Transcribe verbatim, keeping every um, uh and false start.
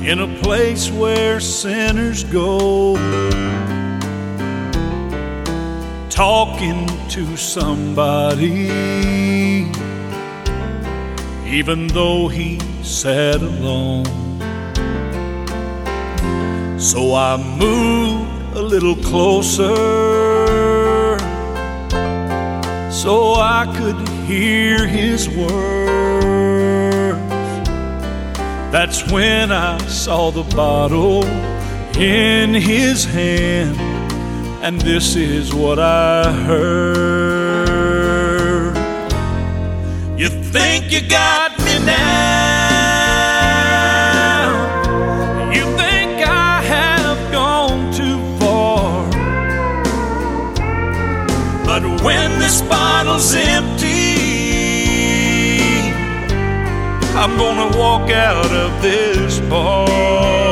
in a place where sinners go, talking to somebody, even though he sat alone. So I moved a little closer so I could hear his words. That's when I saw the bottle in his hand, and this is what I heard. You think you got me now, you think I have gone too far, but when this bottle's empty, I'm gonna walk out of this bar.